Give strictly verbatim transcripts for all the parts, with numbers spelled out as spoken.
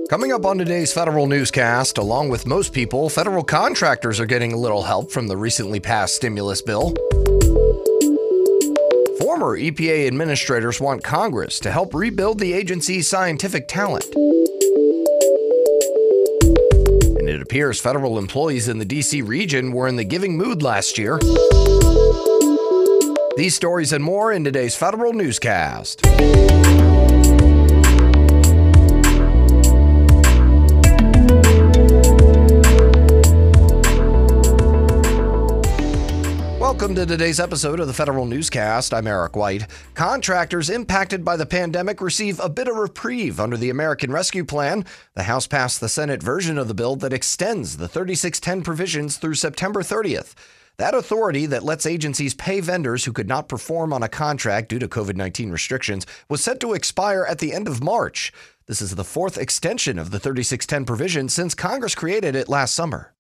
Coming up on today's Federal Newscast, along with most people, federal contractors are getting a little help from the recently passed stimulus bill. Former E P A administrators want Congress to help rebuild the agency's scientific talent. And it appears federal employees in the D C region were in the giving mood last year. These stories and more in today's Federal Newscast. Welcome to today's episode of the Federal Newscast. I'm Eric White. Contractors impacted by the pandemic receive a bit of reprieve under the American Rescue Plan. The House passed the Senate version of the bill that extends the thirty-six ten provisions through September thirtieth. That authority that lets agencies pay vendors who could not perform on a contract due to covid nineteen restrictions was set to expire at the end of March. This is the fourth extension of the thirty-six ten provision since Congress created it last summer.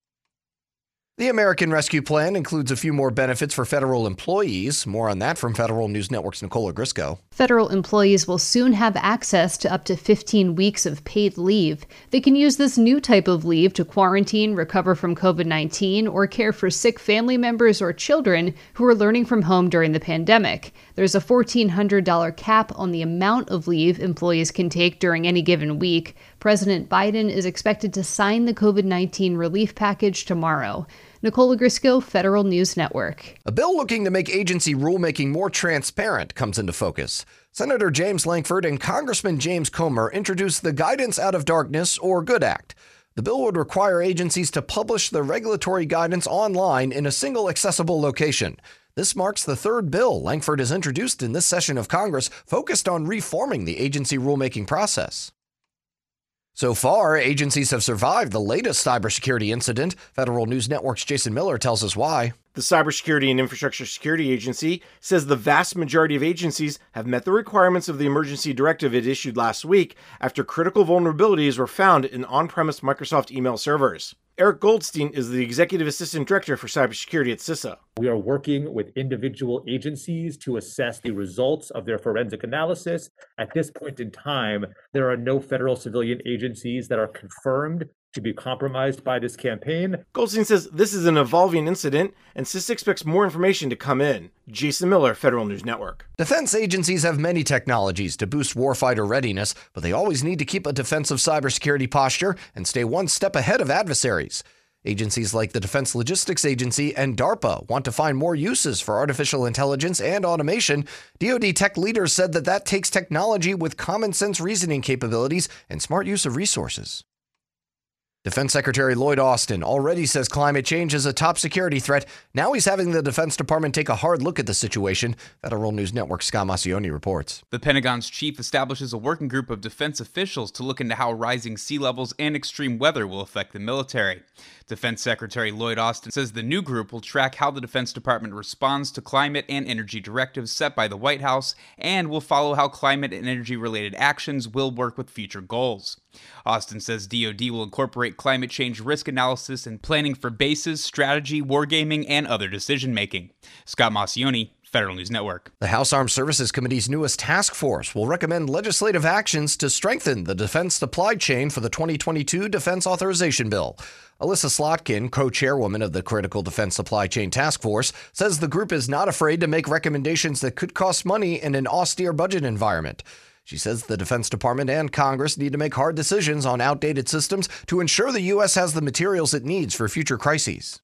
The American Rescue Plan includes a few more benefits for federal employees. More on that from Federal News Network's Nicola Grisco. Federal employees will soon have access to up to fifteen weeks of paid leave. They can use this new type of leave to quarantine, recover from covid nineteen, or care for sick family members or children who are learning from home during the pandemic. There's a fourteen hundred dollars cap on the amount of leave employees can take during any given week. President Biden is expected to sign the covid nineteen relief package tomorrow. Nicola Grisco, Federal News Network. A bill looking to make agency rulemaking more transparent comes into focus. Senator James Lankford and Congressman James Comer introduced the Guidance Out of Darkness, or GOOD Act. The bill would require agencies to publish the regulatory guidance online in a single accessible location. This marks the third bill Lankford has introduced in this session of Congress focused on reforming the agency rulemaking process. So far, agencies have survived the latest cybersecurity incident. Federal News Network's Jason Miller tells us why. The Cybersecurity and Infrastructure Security Agency says the vast majority of agencies have met the requirements of the emergency directive it issued last week after critical vulnerabilities were found in on-premise Microsoft email servers. Eric Goldstein is the Executive Assistant Director for Cybersecurity at CISA. We are working with individual agencies to assess the results of their forensic analysis. At this point in time, there are no federal civilian agencies that are confirmed to be compromised by this campaign. Goldstein says this is an evolving incident, and CISA expects more information to come in. Jason Miller, Federal News Network. Defense agencies have many technologies to boost warfighter readiness, but they always need to keep a defensive cybersecurity posture and stay one step ahead of adversaries. Agencies like the Defense Logistics Agency and DARPA want to find more uses for artificial intelligence and automation. D O D tech leaders said that that takes technology with common sense reasoning capabilities and smart use of resources. Defense Secretary Lloyd Austin already says climate change is a top security threat. Now he's having the Defense Department take a hard look at the situation. Federal News Network's Scott Maucione reports. The Pentagon's chief establishes a working group of defense officials to look into how rising sea levels and extreme weather will affect the military. Defense Secretary Lloyd Austin says the new group will track how the Defense Department responds to climate and energy directives set by the White House and will follow how climate and energy-related actions will work with future goals. Austin says D O D will incorporate climate change risk analysis and planning for bases, strategy, wargaming, and other decision-making. Scott Maucione, Federal News Network. The House Armed Services Committee's newest task force will recommend legislative actions to strengthen the defense supply chain for the twenty twenty-two Defense Authorization Bill. Alyssa Slotkin, co-chairwoman of the Critical Defense Supply Chain Task Force, says the group is not afraid to make recommendations that could cost money in an austere budget environment. She says the Defense Department and Congress need to make hard decisions on outdated systems to ensure the U S has the materials it needs for future crises.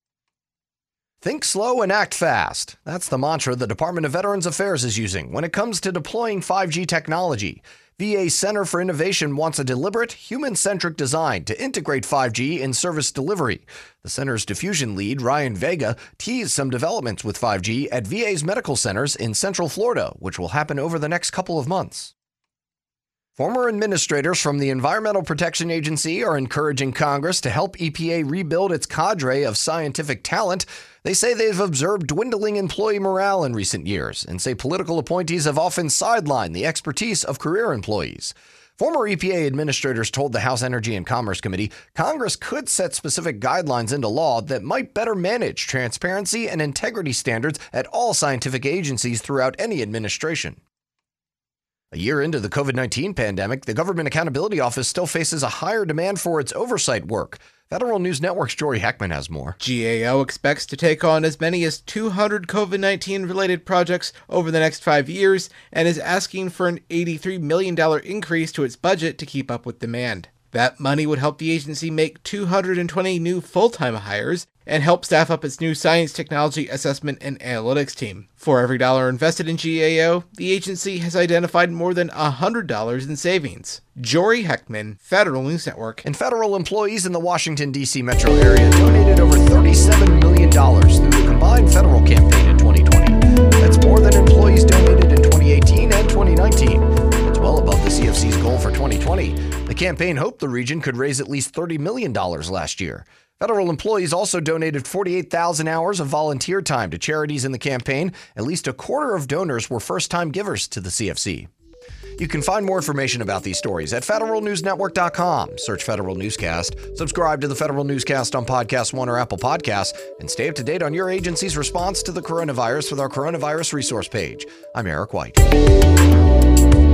Think slow and act fast. That's the mantra the Department of Veterans Affairs is using when it comes to deploying five G technology. V A Center for Innovation wants a deliberate, human-centric design to integrate five G in service delivery. The center's diffusion lead, Ryan Vega, teased some developments with five G at V A's medical centers in Central Florida, which will happen over the next couple of months. Former administrators from the Environmental Protection Agency are encouraging Congress to help E P A rebuild its cadre of scientific talent. They say they've observed dwindling employee morale in recent years and say political appointees have often sidelined the expertise of career employees. Former E P A administrators told the House Energy and Commerce Committee Congress could set specific guidelines into law that might better manage transparency and integrity standards at all scientific agencies throughout any administration. A year into the COVID nineteen pandemic, the Government Accountability Office still faces a higher demand for its oversight work. Federal News Network's Jory Heckman has more. G A O expects to take on as many as two hundred COVID nineteen related projects over the next five years and is asking for an eighty-three million dollars increase to its budget to keep up with demand. That money would help the agency make two hundred twenty new full-time hires and help staff up its new science, technology, assessment, and analytics team. For every dollar invested in G A O, the agency has identified more than one hundred dollars in savings. Jory Heckman, Federal News Network. And federal employees in the Washington, D C metro area donated over thirty-seven million dollars through the combined federal campaign in twenty twenty. That's more than employees donated in twenty eighteen and twenty nineteen. That's well above the C F C's goal for twenty twenty. The campaign hoped the region could raise at least thirty million dollars last year. Federal employees also donated forty-eight thousand hours of volunteer time to charities in the campaign. At least a quarter of donors were first-time givers to the C F C. You can find more information about these stories at federal news network dot com. Search Federal Newscast, subscribe to the Federal Newscast on Podcast One or Apple Podcasts, and stay up to date on your agency's response to the coronavirus with our coronavirus resource page. I'm Eric White.